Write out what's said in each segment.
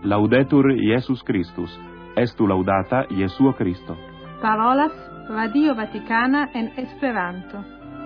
Laudetur Jesus Christus. Estu laudata Jesuo Christo. Parolas Radio Vaticana en Esperanto.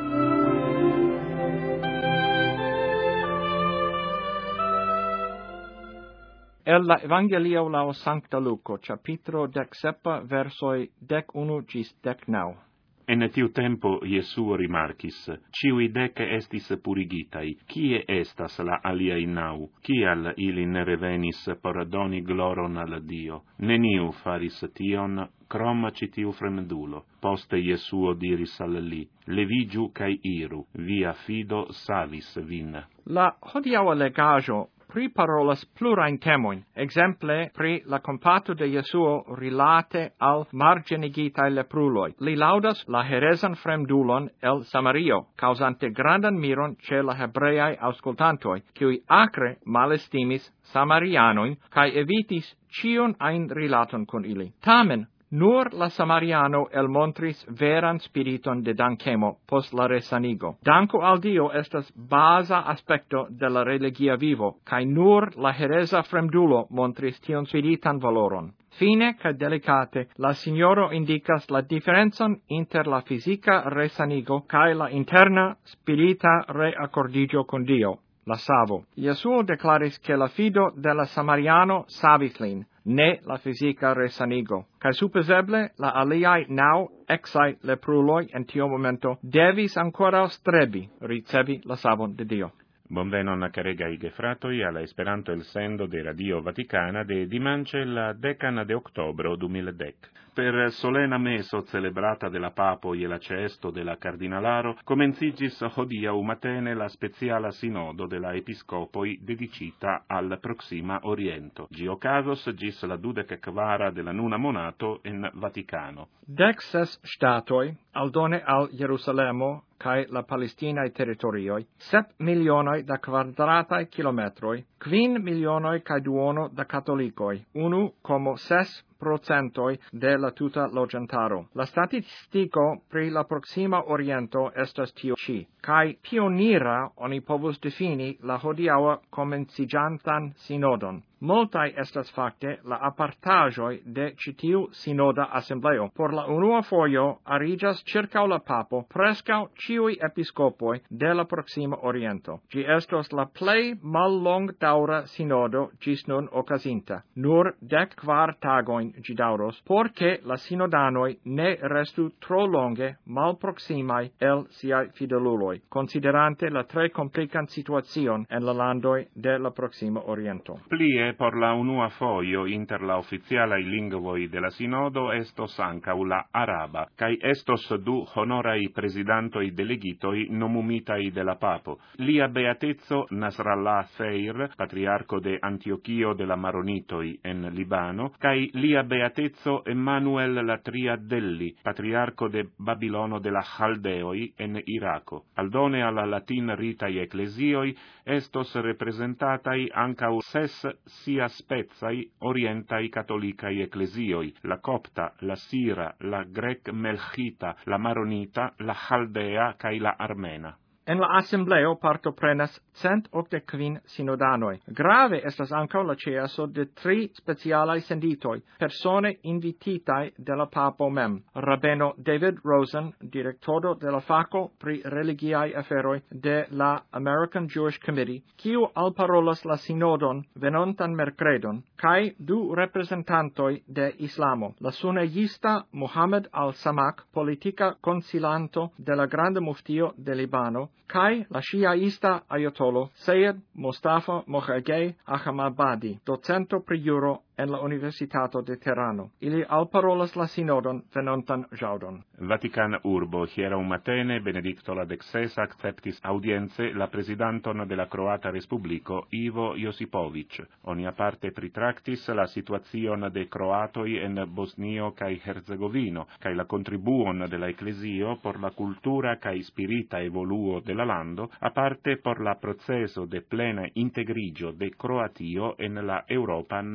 El la Evangelio laŭ Sankta Luko, capitro 17, versoi 11 ĝis 19. En tiu tempo Jesuo rimarkis, ciui dece estis purigitai, kie estas la aliai nau, kial ili ne revenis por doni gloron al Dio. Neniu faris tion, crom citiu fremdulo. Poste Jesuo diris al li, levigiu cae iru, via fido savis vin. La hodiaŭa legaĵo priparolas plurajn temojn, exemple pri la kompato de Jesuo rilate al marĝenigitaj lepruloj. Li laŭdas la herezan fremdulon el Samario, kaŭzante grandan miron ĉe la hebreaj aŭskultantoj, kiuj akre malestimis Samarianojn kaj evitis ĉiun ajn rilaton kun ili. Tamen nur la Samariano elmontris veran spiriton de dankemo post la resanigo. Danko al Dio estas baza aspekto de la religia vivo, kaj nur la hereza fremdulo montris tion spiritan valoron. Fine kaj delicate, la Signoro indicas la diferencon inter la fizika resanigo kaj la interna spirita reaccordigio con Dio, la savo. Jesuo declaris che la fido de la Samariano savis lin, ne la fisica resanigo. Kai supposeble la aliai nau exai lepruloi en tio momento devis ancora strebi ricevi la savon de Dio. Bonvenon caregai gefratoi alla Esperanto el sendo de Radio Vaticana de dimanche la 10 de octobro 2010. Per solena meso celebrata de la Papo e la cesto de la Cardinalaro, comencigis hodiau matene la speciala sinodo de la Episcopoi dedicita al Proxima Oriento. Gio casos gis la 24 de la nuna monato en Vaticano. 16 statoi aldone al Jerusalemo kai la Palestinae territorioi, 7 milionoi da quadratae kilometroi, 5 milionoi kai duono da catholicoi, 1,6% de la tuta loĝantaro. La statistico pri la Proxima Oriento estas tio ci, kai pionira oni povus defini la hodiaŭa komenciĝantan sinodon. Multae estas fakte la apartaĵoj de ĉi tiu sinoda asembleo. Por la unua fojo ariĝas ĉirkaŭ la papo preskaŭ ĉiuj episkopoj de la Proxima Oriento. Ĝi estos la plej mallongdaŭra sinodo ĝis nun okazinta. Nur 14 tagojn ĝi daŭros, por ke la sinodanoj ne restu tro longe malproksimaj el siaj fideluloj, considerante la tre komplikan situacion en la landoj de la Proxima Oriento. Plie por la unua foio inter la oficialai lingvoi de la sinodo estos ancau la araba, cae estos du honorai presidantoi delegitoi nomumitai de la papo. Lia beatezzo Nasrallah Seir, patriarco de Antiochio de la Maronitoi en Libano, cae lia beatezzo Emmanuel la Triadelli, patriarco de Babilono de la Chaldeoi en Iraco. Aldone alla latin ritai ecclesioi estos representatai ancau 6 sia spezai orientai catholicai ecclesioi, la copta, la sira, la grec melchita, la maronita, la chaldea cae la armena. En la assembleo partoprenas 185 sinodanoi. Grave estas ankaŭ la ĉeeso de 3 specialaj senditoj, persone invititaj de la papo mem. Rabeno David Rosen, direktoro de la fako pri religiaj aferoj de la American Jewish Committee, kiu alparolas la sinodon venontan merkredon, kaj 2 reprezentantoj de Islamo, la sunejista Mohammed al-Samak, politika konsilanto de la Granda Muftio de Libano, kai la shiaista ayatollah Sayed Mustafa Mokhegei Ahmadabadi, docento pri juro en la Universitato de Terano. Ili alparolas la sinodon venontan ĵaŭdon. Vatican urbo hieraŭ matene Benedicto la XVI acceptis audience la presidanton de la Croata Respubliko Ivo Josipovic. Oni aparte pritraktis la situacion de croatoj en Bosnio kaj Hercegovino kaj la contribuon de la Eklezio por la cultura kaj spirita evoluo de la lando, aparte por la proceso de plena integrigio de Croatio en la Europan Unio.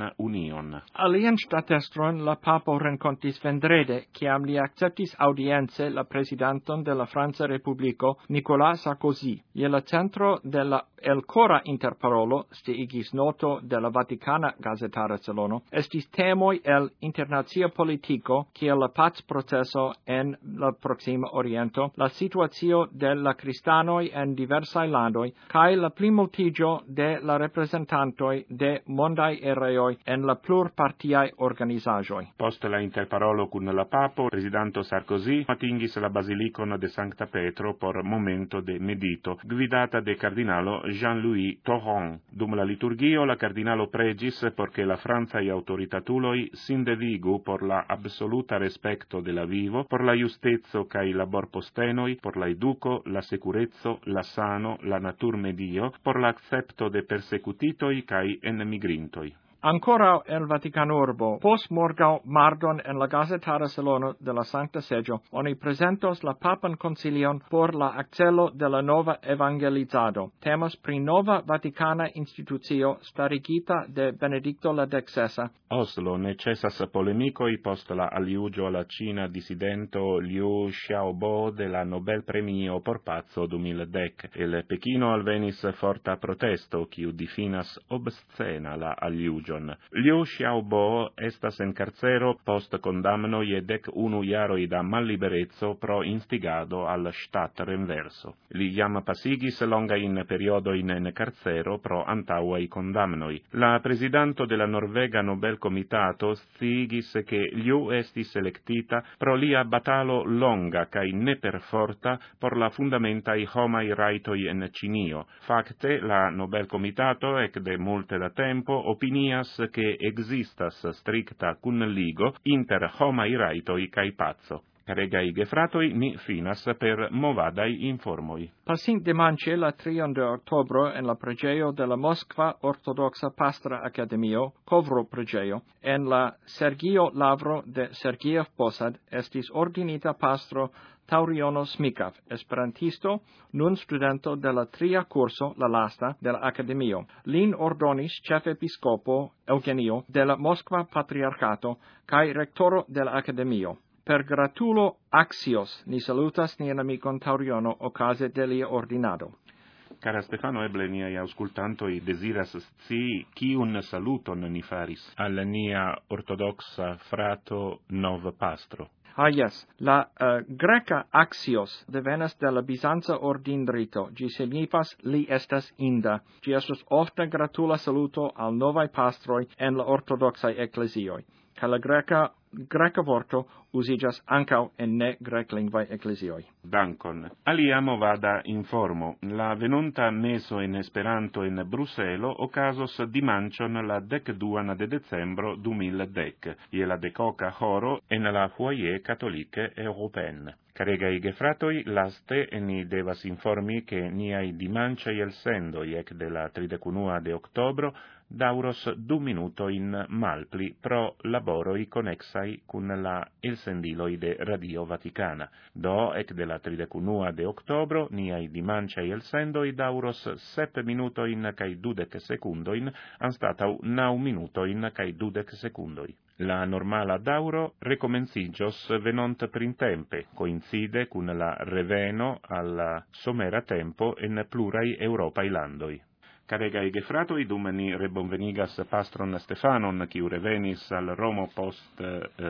nenion. Alian statestron la papo rencontis vendrede, ciam li acceptis audience la presidenton de la Franza Republico, Nicolas Sarkozy. Je la centro de la el cora interparolo, stiigis noto de la Vaticana Gazetara Celono, estis temoi el internazia politico, kiel la paz processo en la Proxima Oriento, la situatio de la cristanoi en diversai landoi, cae la plimultigio de la representantoi de mondai areoi en la plurpartiae organizagioi. Post la interparolo cun la papo, presidento Sarkozy atingis la basilicon de Sancta Petro por momento de medito, guidata de cardinalo Jean-Louis Thoron. Dum la liturgio la cardinalo pregis porche la Franza e autoritatuloi sindevigu por la absoluta respecto de la vivo, por la justezzo cae labor postenoi, por la educo, la securezzo, la sano, la natur medio, por l'accepto de persecutitoi cae enemigrintoi. Ancora el Vaticano Urbo, post morgau mardon en la Gazetara Celono de la Sancta Seggio, oni presentos la Papan Concilion por la accelo de la nova evangelizado. Temas pri nova Vaticana institucio starigita de Benedicto la XVI. Oslo necessas polemicoi post la aliugio alla Cina dissidento Liu Xiaobo de la Nobel Premio por Pazzo 2010. El Pechino alvenis forta protesto, quiu difinas obscena la aliugio. Liu Xiaobo estas en carcero post condamno je 11 jaroj da malliberezzo pro instigado al stat renverso. Li jam pasigis longajn periodojn en carcero pro antaŭaj condamnoj. La prezidanto de la Norvega Nobel Comitato sciigis ke Liu estis elektita pro lia batalo longa kaj neperforta por la fundamentaj homaj rajtoj en Ĉinio. Fakte la Nobel Comitato ekde multe da tempo opinias che existas stricta cunligo inter homai raitoi cae pazzo. Caregai gefratoi, ni finas per movadai informoi. Passint dimanche la 3 de octobro en la pregeo de la Moskva Ortodoxa Pastra Academio, Kovro pregeo, en la Sergio Lavro de Sergiev Posad estis ordinita pastro Tauriono Smikov, esperantisto, nun studento de la 3 curso, la lasta, de la Academio. Lin ordonis ĉefepiskopo Eugenio de la Moskva Patriarchato kaj rektoro de la Academio. Per gratulo Axios ni salutas nian amicon Tauriono ocase de lia ordinado. Cara Stefano, eble niai auscultantoi desiras scii ciun saluton ni faris al nia ortodoxa frato nov pastro. Yes, la greca Axios devenas de la Bizanza ordinrito, gi signifas li estas inda, gi estus ofte gratula saluto al novai pastroi en la ortodoxai ecclesioi, ca la greca vorto usigas ancau en ne grec-lingvae ecclesioi. Dankon. Alia movada informo. La venonta meso en Esperanto en Bruselo ocasos dimancion la 12 de decembro 2010, je la decoca horo en la foyer catholique européenne. Caregai gefratoi, laste ni devas informi che niai dimanciai elsendoi ec de la 31 de octobro dauros 2 minuto in malpli pro laboroi connexai cun la elsendiloi de Radio Vaticana. Do ec de la 31 de octobro niai dimanciai elsendoi dauros 7 minuto in cae 20 sekundoin anstatau 9 minuto in cae 20 sekundoi. La normala dauro recomencigios venont printempe, coincide cun la reveno al somera tempo en plurai Europai landoi. Caregai gefratoi, dum ni rebonvenigas pastron Stefanon, quiu revenis al Romo post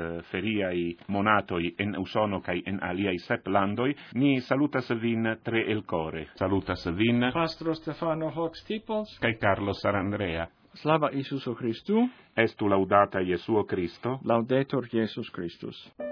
feriai monatoi en Usono cae en aliai 7 landoi, ni salutas vin tre el core. Salutas vin Pastro Stefano hoc stipos, cae Carlos Sarandrea. Slava Isusu Christu, Estu laudata Iesuo Christo. Laudetur Jesus Christus.